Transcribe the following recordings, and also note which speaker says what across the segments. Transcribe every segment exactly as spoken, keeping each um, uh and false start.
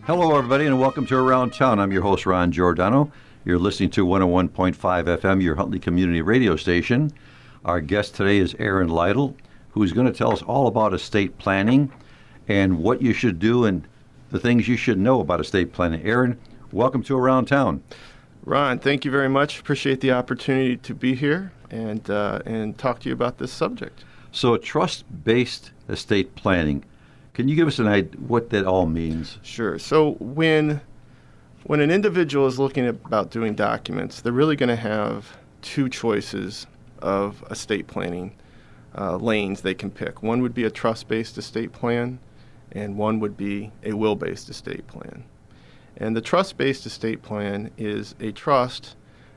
Speaker 1: Hello, everybody, and welcome to Around Town. I'm your host, Ron Giordano. You're listening to one oh one point five F M, your Huntley Community Radio station. Our guest today is Aaron Lytle, who's going to tell us all about estate planning and what you should do and the things you should know about estate planning. Aaron, welcome to Around Town.
Speaker 2: Ron, thank you very much. Appreciate the opportunity to be here and uh, and talk to you about this subject.
Speaker 1: So, trust-based estate planning. Can you give us an idea what that all means?
Speaker 2: Sure. So when when an individual is looking at, about doing documents, they're really going to have two choices of estate planning uh, lanes they can pick. One would be a trust-based estate plan, and one would be a will-based estate plan. And the trust-based estate plan is a trust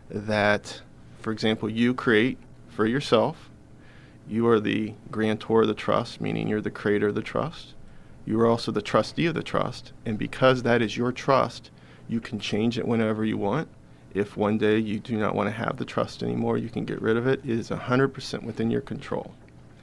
Speaker 2: that, for example, you create for yourself. You are the grantor of the trust, meaning you're the creator of the trust. You are also the trustee of the trust, and because that is your trust, you can change it whenever you want. If one day you do not want to have the trust anymore, you can get rid of it. It is one hundred percent within your control.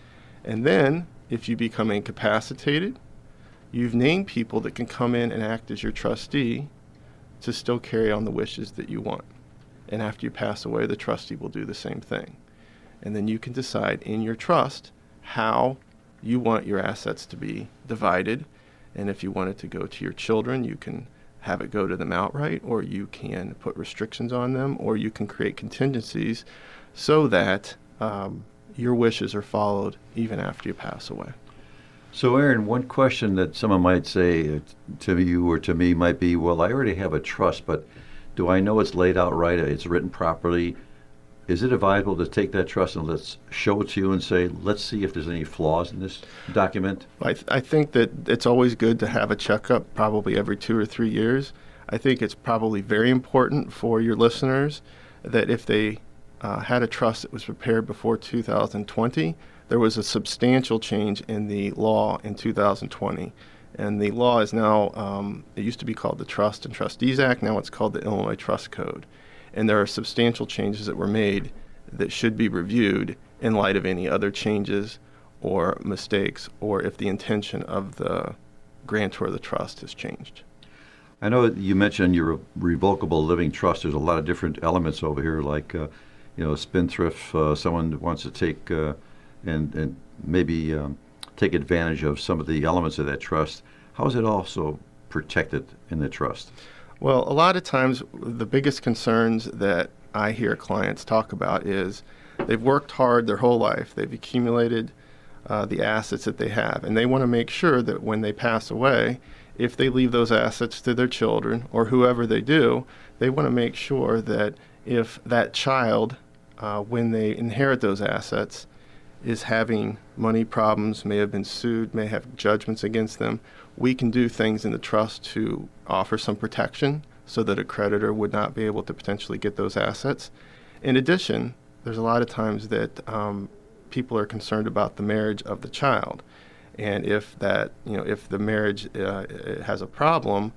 Speaker 2: And then, if you become incapacitated, you've named people that can come in and act as your trustee to still carry on the wishes that you want. And after you pass away, the trustee will do the same thing. And then you can decide in your trust how you want your assets to be divided, and if you want it to go to your children, you can have it go to them outright, or you can put restrictions on them, or you can create contingencies so that um, your wishes are followed even after you pass away.
Speaker 1: So, Aaron, one question that someone might say to you or to me might be, well, I already have a trust, but do I know it's laid out right, it's written properly? Is it advisable to take that trust and let's show it to you and say, let's see if there's any flaws in this document?
Speaker 2: I, th- I think that it's always good to have a checkup, probably every two or three years. I think it's probably very important for your listeners that if they uh, had a trust that was prepared before two thousand twenty, there was a substantial change in the law in two thousand twenty. And the law is now, um, it used to be called the Trust and Trustees Act, now it's called the Illinois Trust Code. And there are substantial changes that were made that should be reviewed in light of any other changes or mistakes, or if the intention of the grantor of the trust has changed.
Speaker 1: I know you mentioned your revocable living trust. There's a lot of different elements over here, like uh, you know, spendthrift, uh, someone that wants to take uh, and, and maybe um, take advantage of some of the elements of that trust. How is it also protected in the trust?
Speaker 2: Well, a lot of times the biggest concerns that I hear clients talk about is they've worked hard their whole life. They've accumulated uh, the assets that they have, and they want to make sure that when they pass away, if they leave those assets to their children or whoever they do, they want to make sure that if that child, uh, when they inherit those assets, is having money problems, may have been sued, may have judgments against them, we can do things in the trust to offer some protection so that a creditor would not be able to potentially get those assets. In addition, there's a lot of times that um, people are concerned about the marriage of the child. And if that, you know, if the marriage uh, has a problem,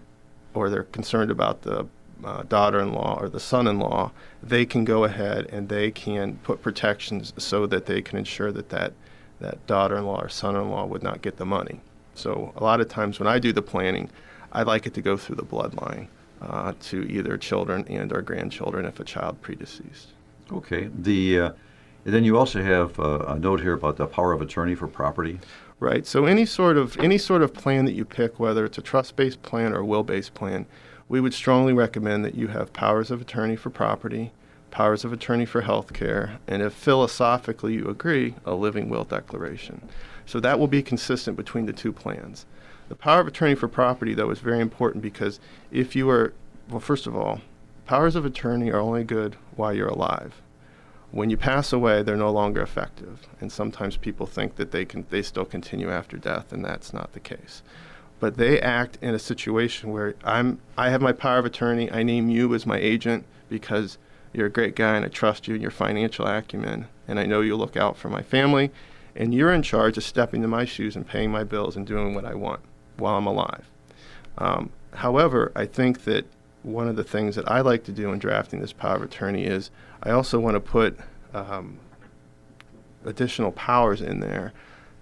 Speaker 2: or they're concerned about the uh, daughter-in-law or the son-in-law, they can go ahead and they can put protections so that they can ensure that that, that daughter-in-law or son-in-law would not get the money. So a lot of times when I do the planning, I like it to go through the bloodline uh, to either children and or grandchildren if a child predeceased.
Speaker 1: Okay. The uh, then you also have uh, a note here about the power of attorney for property.
Speaker 2: Right. So any sort of any sort of plan that you pick, whether it's a trust-based plan or a will-based plan, we would strongly recommend that you have powers of attorney for property, powers of attorney for health care, and if philosophically you agree, a living will declaration. So that will be consistent between the two plans. The power of attorney for property, though, is very important because if you are, well, first of all, powers of attorney are only good while you're alive. When you pass away, they're no longer effective. And sometimes people think that they can they still continue after death, and that's not the case. But they act in a situation where I'm I have my power of attorney, I name you as my agent because you're a great guy and I trust you and your financial acumen, and I know you'll look out for my family, and you're in charge of stepping into my shoes and paying my bills and doing what I want while I'm alive. Um, however, I think that one of the things that I like to do in drafting this power of attorney is I also want to put um, additional powers in there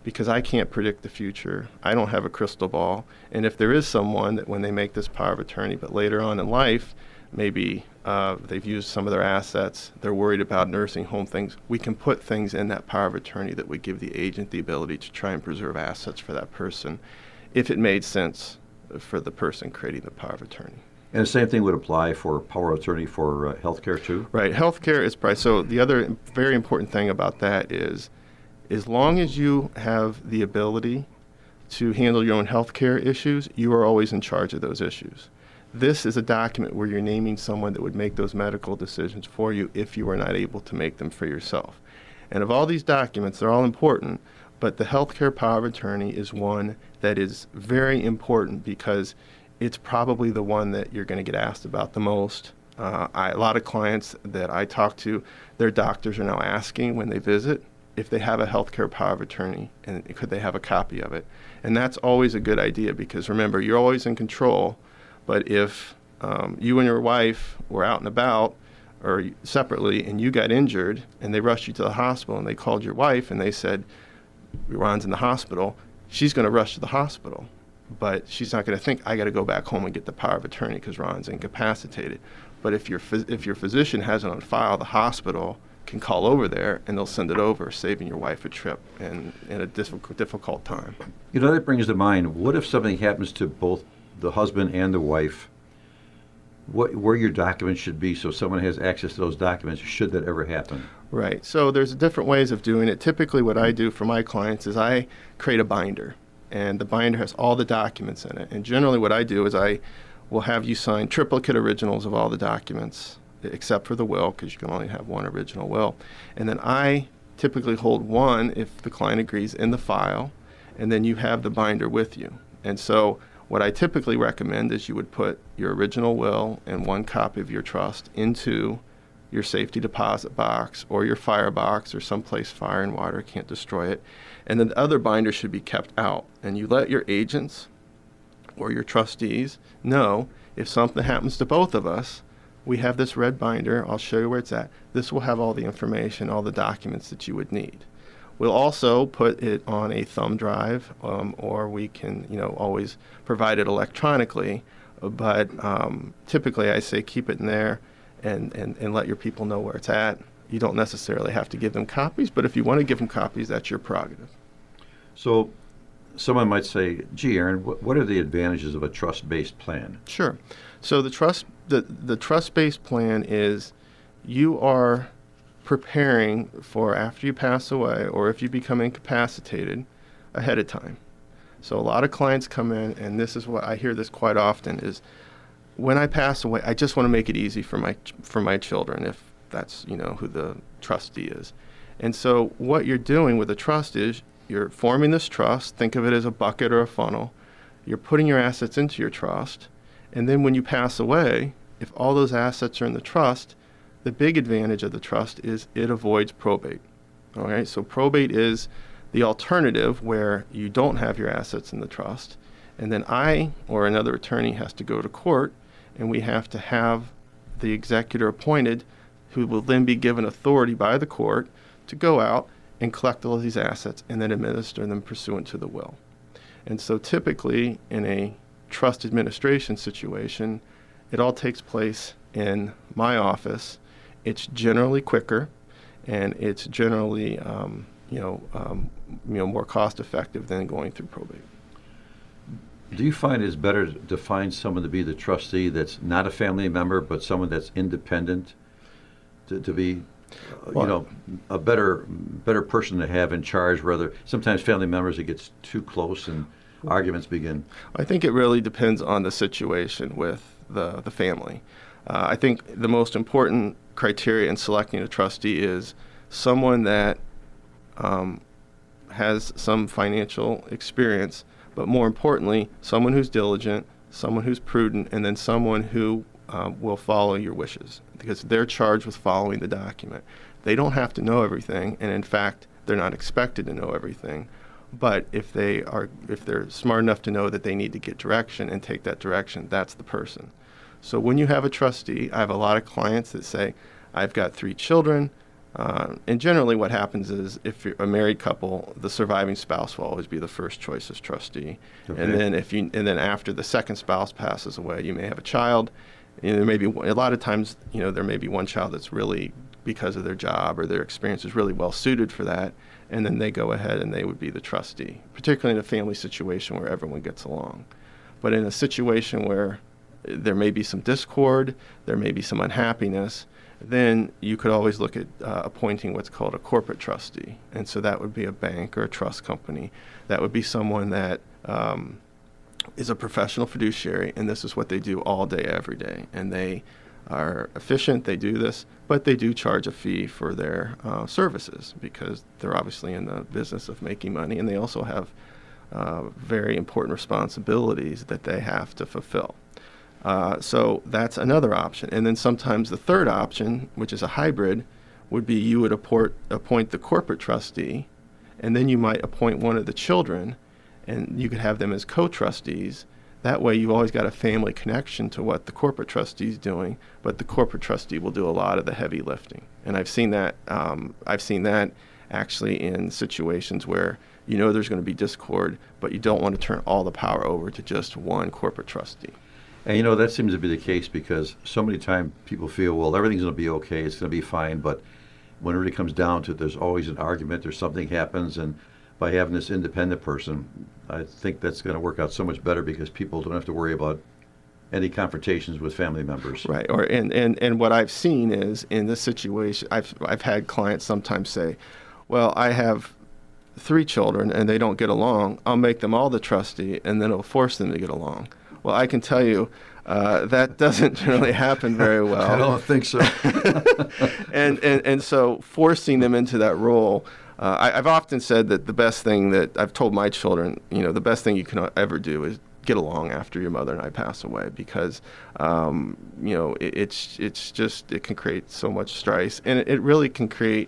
Speaker 2: because I can't predict the future. I don't have a crystal ball. And if there is someone that when they make this power of attorney, but later on in life, maybe uh, they've used some of their assets, they're worried about nursing home things, we can put things in that power of attorney that would give the agent the ability to try and preserve assets for that person if it made sense for the person creating the power of attorney.
Speaker 1: And the same thing would apply for power of attorney for uh, healthcare too?
Speaker 2: Right. Healthcare is probably, so the other very important thing about that is as long as you have the ability to handle your own healthcare issues, you are always in charge of those issues. This is a document where you're naming someone that would make those medical decisions for you if you are not able to make them for yourself. And of all these documents, they're all important, but the healthcare power of attorney is one that is very important because it's probably the one that you're going to get asked about the most. Uh, I, a lot of clients that I talk to, their doctors are now asking when they visit if they have a healthcare power of attorney and could they have a copy of it. And that's always a good idea because remember, you're always in control, but if um, you and your wife were out and about or separately and you got injured and they rushed you to the hospital and they called your wife and they said, Ron's in the hospital, she's going to rush to the hospital. But she's not going to think, I got to go back home and get the power of attorney because Ron's incapacitated. But if your phys- if your physician has it on file, the hospital can call over there and they'll send it over, saving your wife a trip in, in a difficult, difficult time.
Speaker 1: You know, that brings to mind, what if something happens to both the husband and the wife? What, where your documents should be so someone has access to those documents should that ever happen?
Speaker 2: Right. So there's different ways of doing it. Typically what I do for my clients is I create a binder. And the binder has all the documents in it. And generally what I do is I will have you sign triplicate originals of all the documents, except for the will, because you can only have one original will. And then I typically hold one, if the client agrees, in the file, and then you have the binder with you. And so what I typically recommend is you would put your original will and one copy of your trust into your safety deposit box or your fire box or someplace fire and water can't destroy it. And then the other binder should be kept out. And you let your agents or your trustees know if something happens to both of us, we have this red binder. I'll show you where it's at. This will have all the information, all the documents that you would need. We'll also put it on a thumb drive, um, or we can, you know, always provide it electronically. But um, typically I say keep it in there and, and, and let your people know where it's at. You don't necessarily have to give them copies, but if you want to give them copies, that's your prerogative.
Speaker 1: So someone might say, gee, Aaron, what, what are the advantages of a trust-based plan?
Speaker 2: Sure. So the trust the, the trust-based plan is you are preparing for after you pass away or if you become incapacitated ahead of time. So a lot of clients come in, and this is what I hear this quite often, is when I pass away, I just want to make it easy for my for my children, if that's, you know, who the trustee is. And so what you're doing with a trust is you're forming this trust. Think of it as a bucket or a funnel. You're putting your assets into your trust. And then when you pass away, if all those assets are in the trust, the big advantage of the trust is it avoids probate. All right, so probate is the alternative where you don't have your assets in the trust. And then I or another attorney has to go to court, and we have to have the executor appointed who will then be given authority by the court to go out and collect all of these assets and then administer them pursuant to the will. And so typically in a trust administration situation, it all takes place in my office. It's generally quicker, and it's generally um, you know um, you know more cost effective than going through probate.
Speaker 1: Do you find it's better to find someone to be the trustee that's not a family member, but someone that's independent, to, to be, uh,
Speaker 2: Well,
Speaker 1: you know, a better better person to have in charge? Rather, sometimes family members, it gets too close and arguments begin.
Speaker 2: I think it really depends on the situation with the the family. Uh, I think the most important criteria in selecting a trustee is someone that um, has some financial experience, but more importantly, someone who's diligent, someone who's prudent, and then someone who um, will follow your wishes, because they're charged with following the document. They don't have to know everything, and in fact, they're not expected to know everything. But if they are, if they're smart enough to know that they need to get direction and take that direction, that's the person. So when you have a trustee, I have a lot of clients that say, I've got three children, Uh, and generally what happens is if you're a married couple, the surviving spouse will always be the first choice as trustee.
Speaker 1: Okay.
Speaker 2: And then if you and then after the second spouse passes away, you may have a child. And there may be a lot of times, you know, there may be one child that's really, because of their job or their experience, is really well suited for that, and then they go ahead and they would be the trustee, particularly in a family situation where everyone gets along. But in a situation where there may be some discord, there may be some unhappiness, then you could always look at uh, appointing what's called a corporate trustee. And so that would be a bank or a trust company. That would be someone that um, is a professional fiduciary, and this is what they do all day, every day. And they are efficient, they do this, but they do charge a fee for their uh, services because they're obviously in the business of making money, and they also have uh, very important responsibilities that they have to fulfill. Uh, so that's another option. And then sometimes the third option, which is a hybrid, would be you would appoint, appoint the corporate trustee, and then you might appoint one of the children, and you could have them as co-trustees. That way you've always got a family connection to what the corporate trustee is doing, but the corporate trustee will do a lot of the heavy lifting. And I've seen that, um, I've seen that actually in situations where you know there's going to be discord, but you don't want to turn all the power over to just one corporate trustee.
Speaker 1: And, you know, that seems to be the case because so many times people feel, well, everything's going to be okay, it's going to be fine, but when it really comes down to it, there's always an argument or something happens, and by having this independent person, I think that's going to work out so much better because people don't have to worry about any confrontations with family members.
Speaker 2: Right. Or and, and, and what I've seen is in this situation, I've I've had clients sometimes say, well, I have three children and they don't get along. I'll make them all the trustee and then it'll force them to get along. Well, I can tell you uh, that doesn't really happen very well.
Speaker 1: I don't think so.
Speaker 2: and, and and so forcing them into that role, uh, I, I've often said that the best thing that I've told my children, you know, the best thing you can ever do is get along after your mother and I pass away because, um, you know, it, it's it's just, it can create so much strife, and it, it really can create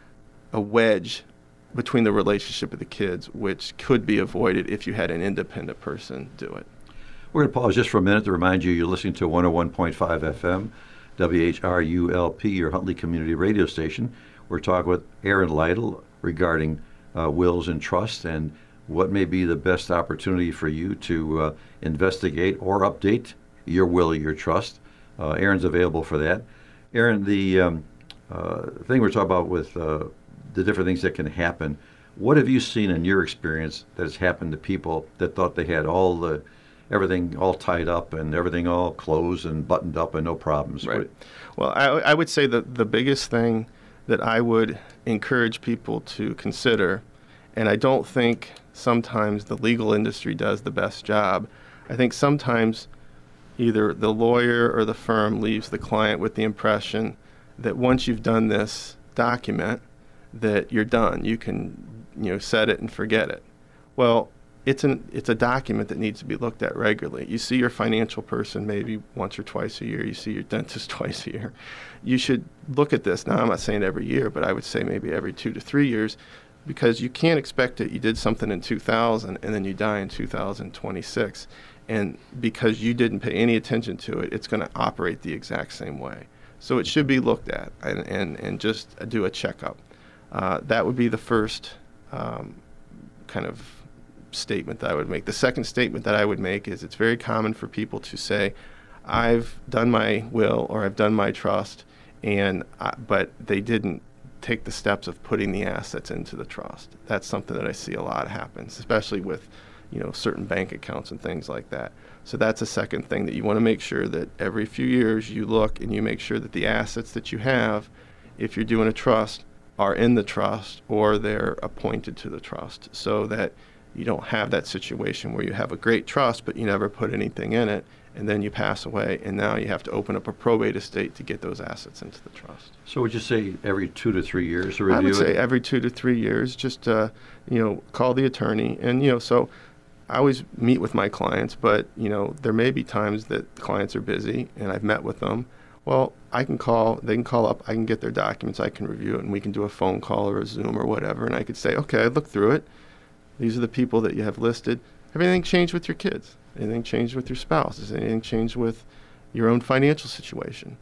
Speaker 2: a wedge between the relationship of the kids, which could be avoided if you had an independent person do it.
Speaker 1: We're going to pause just for a minute to remind you you're listening to one oh one point five F M, W H R U L P, your Huntley Community Radio Station. We're talking with Aaron Lytle regarding uh, wills and trust and what may be the best opportunity for you to uh, investigate or update your will or your trust. Uh, Aaron's available for that. Aaron, the um, uh, thing we're talking about with uh, the different things that can happen, what have you seen in your experience that has happened to people that thought they had all the everything all tied up and everything all closed and buttoned up and no problems?
Speaker 2: Right. Well, I, I would say that the biggest thing that I would encourage people to consider, and I don't think sometimes the legal industry does the best job, I think sometimes either the lawyer or the firm leaves the client with the impression that once you've done this document, that you're done. You can, you know, set it and forget it. Well, It's an it's a document that needs to be looked at regularly. You see your financial person maybe once or twice a year. You see your dentist twice a year. You should look at this. Now, I'm not saying every year, but I would say maybe every two to three years, because you can't expect that you did something in two thousand and then you die in two thousand twenty-six. And because you didn't pay any attention to it, it's going to operate the exact same way. So it should be looked at and, and, and just do a checkup. Uh, that would be the first um, kind of statement that I would make. The second statement that I would make is it's very common for people to say, I've done my will or I've done my trust, and I, but they didn't take the steps of putting the assets into the trust. That's something that I see a lot happens, especially with, you know, certain bank accounts and things like that. So that's a second thing that you want to make sure that every few years you look and you make sure that the assets that you have, if you're doing a trust, are in the trust or they're appointed to the trust, so that you don't have that situation where you have a great trust, but you never put anything in it, and then you pass away, and now you have to open up a probate estate to get those assets into the trust.
Speaker 1: So would you say every two to three years to review it?
Speaker 2: I would say every two to three years, just, uh, you know, call the attorney. And, you know, so I always meet with my clients, but, you know, there may be times that clients are busy, and I've met with them. Well, I can call, they can call up, I can get their documents, I can review it, and we can do a phone call or a Zoom or whatever, and I could say, okay, I looked through it. These are the people that you have listed. Everything changed with your kids. Anything changed with your spouse? Has anything changed with your own financial situation?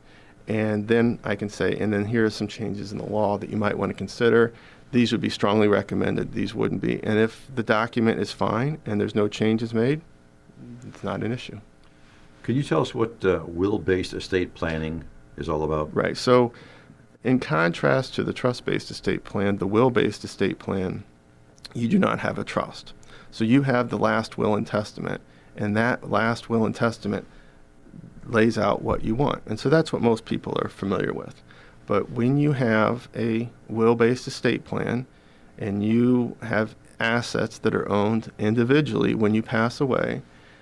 Speaker 2: And then I can say, and then here are some changes in the law that you might want to consider. These would be strongly recommended. These wouldn't be. And if the document is fine and there's no changes made, it's not an issue.
Speaker 1: Can you tell us what uh, will-based estate planning is all about?
Speaker 2: Right. So in contrast to the trust-based estate plan, the will-based estate plan, you do not have a trust. So you have the last will and testament, and that last will and testament lays out what you want. And so that's what most people are familiar with. But when you have a will-based estate plan and you have assets that are owned individually when you pass away,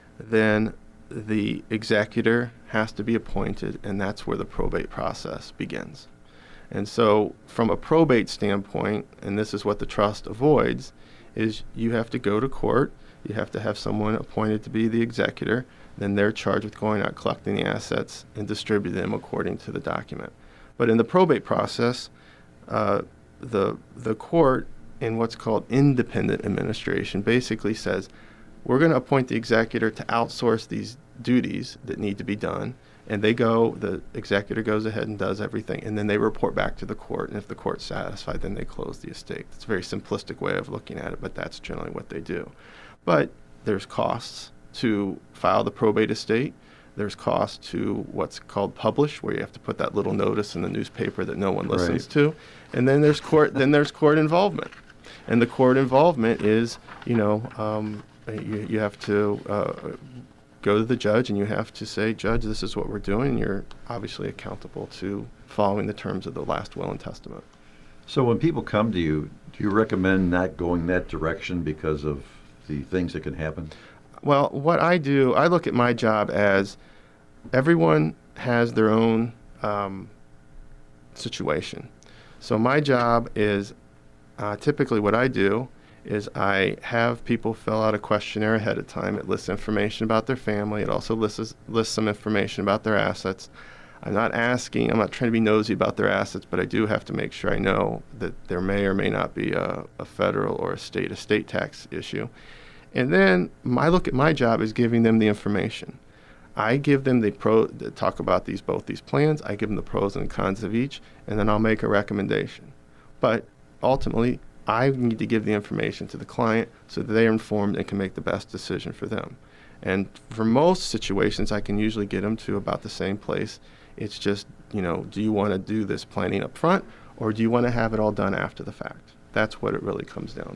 Speaker 2: then the executor has to be appointed, and that's where the probate process begins. And so from a probate standpoint, and this is what the trust avoids, is you have to go to court, you have to have someone appointed to be the executor, then they're charged with going out, collecting the assets, and distributing them according to the document. But in the probate process, uh, the the court, in what's called independent administration, basically says, we're going to appoint the executor to outsource these duties that need to be done, and they go, the executor goes ahead and does everything, and then they report back to the court, and if the court's satisfied, then they close the estate. It's a very simplistic way of looking at it, but that's generally what they do. But there's costs to file the probate estate. There's cost to what's called publish, where you have to put that little notice in the newspaper that no one listens
Speaker 1: Right.
Speaker 2: to, and then there's court. Then there's court involvement, and the court involvement is, you know, um, you, you have to uh, go to the judge and you have to say, Judge, this is what we're doing. You're obviously accountable to following the terms of the last will and testament.
Speaker 1: So when people come to you, do you recommend not going that direction because of the things that can happen?
Speaker 2: Well, what I do, I look at my job as everyone has their own um, situation. So my job is, uh, typically what I do is I have people fill out a questionnaire ahead of time. It lists information about their family. It also lists, lists some information about their assets. I'm not asking, I'm not trying to be nosy about their assets, but I do have to make sure I know that there may or may not be a, a federal or a state estate tax issue. And then my look at my job is giving them the information. I give them the pro, talk about these both these plans. I give them the pros and cons of each, and then I'll make a recommendation. But ultimately, I need to give the information to the client so that they are informed and can make the best decision for them. And for most situations, I can usually get them to about the same place. It's just, you know, do you want to do this planning up front, or do you want to have it all done after the fact? That's what it really comes down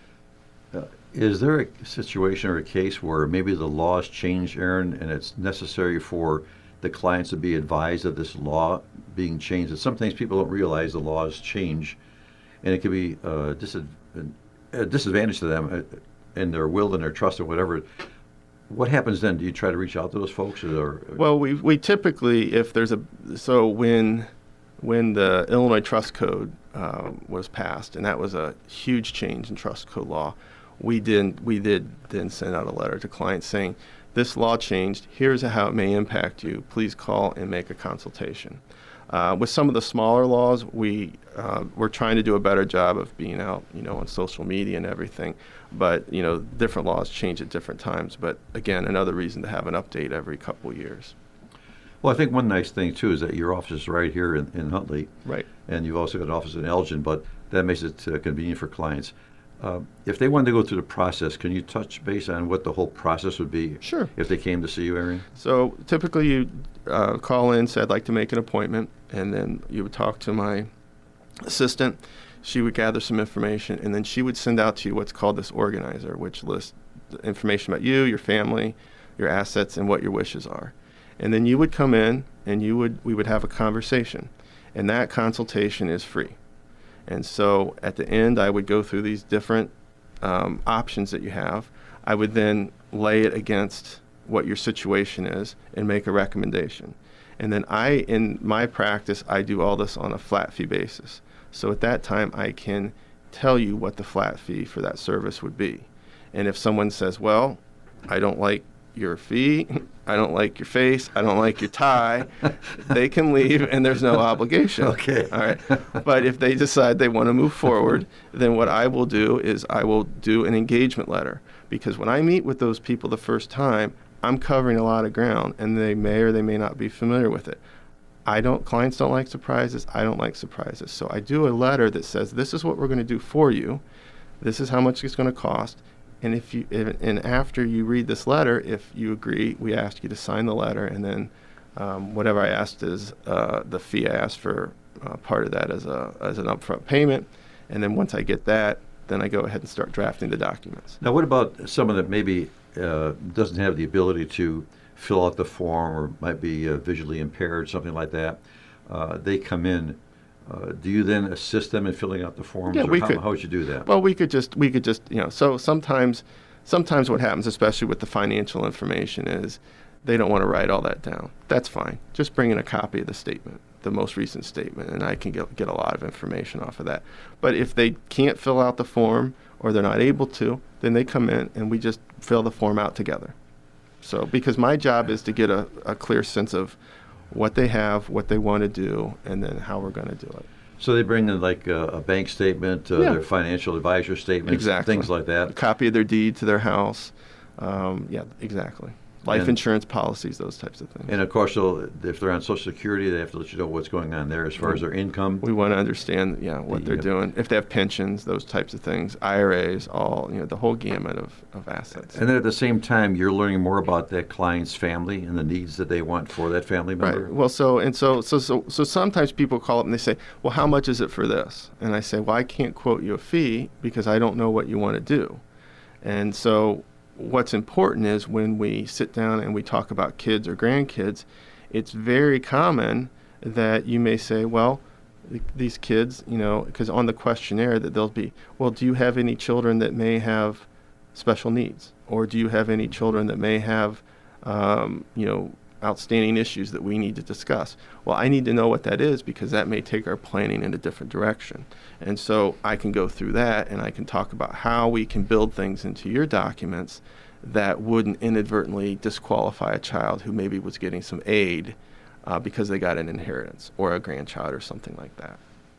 Speaker 2: to.
Speaker 1: Uh, is there a situation or a case where maybe the laws change, Aaron, and it's necessary for the clients to be advised of this law being changed? And sometimes people don't realize the laws change, and it can be uh, disadv- a disadvantage to them in their will and their trust or whatever. What happens then? Do you try to reach out to those folks? Or,
Speaker 2: Well, we we typically, if there's a, so when when the Illinois Trust Code uh, was passed, and that was a huge change in trust code law, we did we did then send out a letter to clients saying, this law changed, here's how it may impact you, please call and make a consultation. Uh, with some of the smaller laws, we uh, we're trying to do a better job of being out, you know, on social media and everything. But you know, different laws change at different times. But again, another reason to have an update every couple of years.
Speaker 1: Well, I think one nice thing too is that your office is right here in, in Huntley,
Speaker 2: Right.
Speaker 1: and you've also got an office in Elgin, but that makes it uh, convenient for clients. Uh, if they wanted to go through the process, can you touch base on what the whole process would be?
Speaker 2: Sure.
Speaker 1: If they came to see you, Aaron?
Speaker 2: So typically you uh, call in, say, I'd like to make an appointment, and then you would talk to my assistant. She would gather some information, and then she would send out to you what's called this organizer, which lists the information about you, your family, your assets, and what your wishes are. And then you would come in, and you would we would have a conversation, and that consultation is free. And so at the end, I would go through these different um, options that you have. I would then lay it against what your situation is and make a recommendation. And then I, in my practice, I do all this on a flat fee basis. So at that time, I can tell you what the flat fee for that service would be. And if someone says, well, I don't like your fee, I don't like your face, I don't like your tie, they can leave and there's no obligation.
Speaker 1: Okay.
Speaker 2: All right. But if they decide they want to move forward, then what I will do is I will do an engagement letter. Because when I meet with those people the first time, I'm covering a lot of ground and they may or they may not be familiar with it. I don't, clients don't like surprises. I don't like surprises. So I do a letter that says, this is what we're going to do for you. This is how much it's going to cost. And if you, if, and after you read this letter, if you agree, we ask you to sign the letter. And then um, whatever I asked is uh, the fee I asked for uh, part of that as a as an upfront payment. And then once I get that, then I go ahead and start drafting the documents.
Speaker 1: Now, what about someone that maybe uh, doesn't have the ability to fill out the form or might be uh, visually impaired, something like that? Uh, they come in. Uh, do you then assist them in filling out the forms?
Speaker 2: Yeah,
Speaker 1: or
Speaker 2: we
Speaker 1: how,
Speaker 2: could.
Speaker 1: how would you do that?
Speaker 2: Well, we could just we could just you know. So sometimes, sometimes what happens, especially with the financial information, is they don't want to write all that down. That's fine. Just bring in a copy of the statement, the most recent statement, and I can get get a lot of information off of that. But if they can't fill out the form or they're not able to, then they come in and we just fill the form out together. So because my job is to get a, a clear sense of what they have, what they want to do, and then how we're going to do it.
Speaker 1: So they bring in like a, a bank statement, uh,
Speaker 2: Yeah.
Speaker 1: their financial advisor statements,
Speaker 2: Exactly.
Speaker 1: things like
Speaker 2: A
Speaker 1: that.
Speaker 2: copy of their deed to their house. Um, yeah, exactly. Life
Speaker 1: And-
Speaker 2: insurance policies, those types of things.
Speaker 1: And of course, they'll- if they're on Social Security, they have to let you know what's going on there as far as their income.
Speaker 2: We want to understand, yeah, what
Speaker 1: The,
Speaker 2: they're
Speaker 1: uh,
Speaker 2: doing. If they have pensions, those types of things, I R As, all, you know, the whole gamut of, of assets.
Speaker 1: And then at the same time, you're learning more about that client's family and the needs that they want for that family member.
Speaker 2: Right. Well, so and so, so so so sometimes people call up and they say, "Well, how much is it for this?" And I say, "Well, I can't quote you a fee because I don't know what you want to do." And so, what's important is when we sit down and we talk about kids or grandkids, it's very common that you may say, "Well, th- these kids, you know," because on the questionnaire that they'll be, "Well, do you have any children that may have special needs, or do you have any children that may have, um, you know?" outstanding issues that we need to discuss. Well, I need to know what that is because that may take our planning in a different direction. And so I can go through that and I can talk about how we can build things into your documents that wouldn't inadvertently disqualify a child who maybe was getting some aid uh, because they got an inheritance or a grandchild or something like that.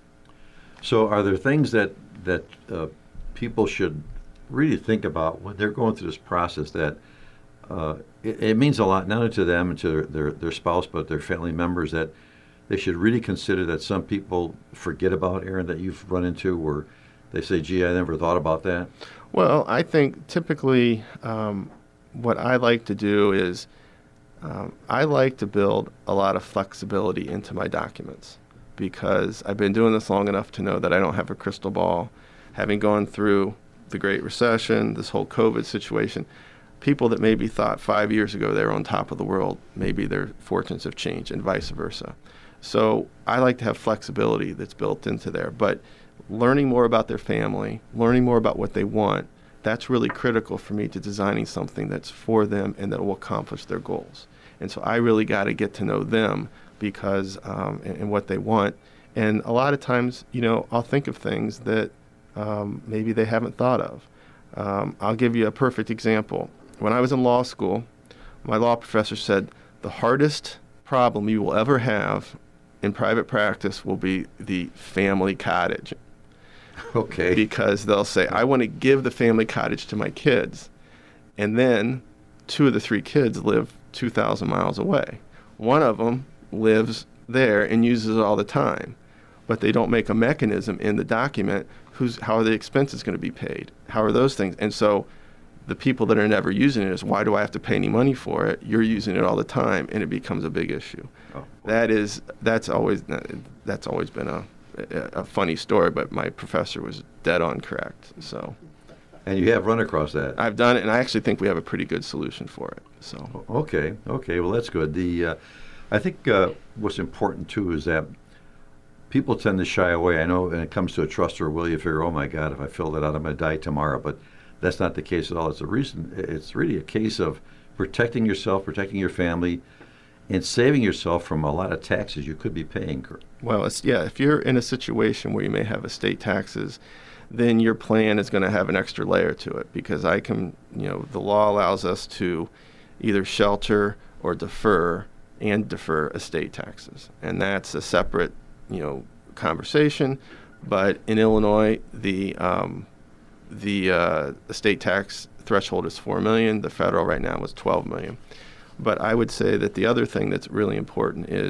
Speaker 1: So are there things that, that uh, people should really think about when they're going through this process that uh, it, it means a lot not only to them and to their, their, their spouse, but their family members, that they should really consider that some people forget about, Aaron, that you've run into where they say, gee, I never thought about that?
Speaker 2: Well, I think typically um, what I like to do is um, I like to build a lot of flexibility into my documents because I've been doing this long enough to know that I don't have a crystal ball. Having gone through the Great Recession, this whole COVID situation, people that maybe thought five years ago they were on top of the world, maybe their fortunes have changed and vice versa. So I like to have flexibility that's built into there. But learning more about their family, learning more about what they want, that's really critical for me to designing something that's for them and that will accomplish their goals. And so I really got to get to know them because um, and, and what they want. And a lot of times, you know, I'll think of things that um, maybe they haven't thought of. Um, I'll give you a perfect example. When I was in law school, my law professor said the hardest problem you will ever have in private practice will be the family cottage.
Speaker 1: Okay.
Speaker 2: Because they'll say, I want to give the family cottage to my kids. And then two of the three kids live two thousand miles away. One of them lives there and uses it all the time. But they don't make a mechanism in the document. Who's, how are the expenses going to be paid? How are those things? And so the people that are never using it is, why do I have to pay any money for it? You're using it all the time, and it becomes a big issue.
Speaker 1: Oh.
Speaker 2: That is, that's always, that's always been a, a funny story, but my professor was dead on correct. So,
Speaker 1: And you have run across that.
Speaker 2: I've done it, and I actually think we have a pretty good solution for it. So,
Speaker 1: Okay, okay, well, that's good. The uh, I think uh, what's important, too, is that people tend to shy away. I know when it comes to a trust or will, you figure, oh, my God, if I fill that out, I'm going to die tomorrow. But that's not the case at all. It's a reason. It's really a case of protecting yourself, protecting your family, and saving yourself from a lot of taxes you could be paying.
Speaker 2: well, it's, yeah, if you're in a situation where you may have estate taxes, then your plan is going to have an extra layer to it because I can, you know, the law allows us to either shelter or defer and defer estate taxes. And that's a separate, you know, conversation. But in Illinois, the um, the uh, estate tax threshold is four million dollars. The federal right now is twelve million dollars. But I would say that the other thing that's really important is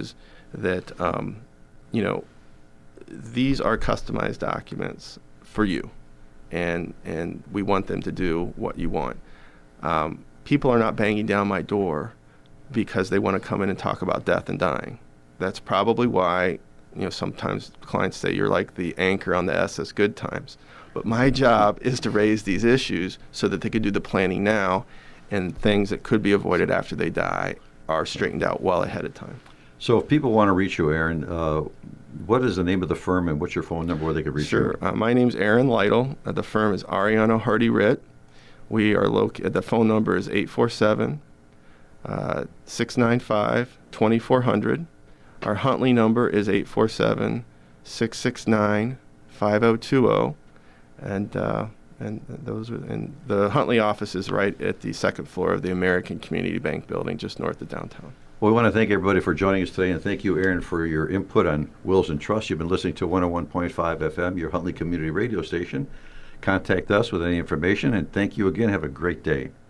Speaker 2: that, um, you know, these are customized documents for you, and and we want them to do what you want. Um, people are not banging down my door because they want to come in and talk about death and dying. That's probably why, you know, sometimes clients say you're like the anchor on the S S Good Times. But my job is to raise these issues so that they could do the planning now, and things that could be avoided after they die are straightened out well ahead of time.
Speaker 1: So if people want to reach you, Aaron, uh, what is the name of the firm and what's your phone number where they could reach
Speaker 2: sure.
Speaker 1: you?
Speaker 2: Sure. Uh, my name's Aaron Lytle. Uh, the firm is Ariano Hardy Ritt. We are located, the phone number is eight four seven, six nine five, two four zero zero. Our Huntley number is eight four seven, six six nine, five zero two zero. And uh, and those are, and the Huntley office is right at the second floor of the American Community Bank building, just north of downtown.
Speaker 1: Well, we want to thank everybody for joining us today, and thank you, Aaron, for your input on wills and trusts. You've been listening to one oh one point five F M, your Huntley Community Radio Station. Contact us with any information, and thank you again. Have a great day.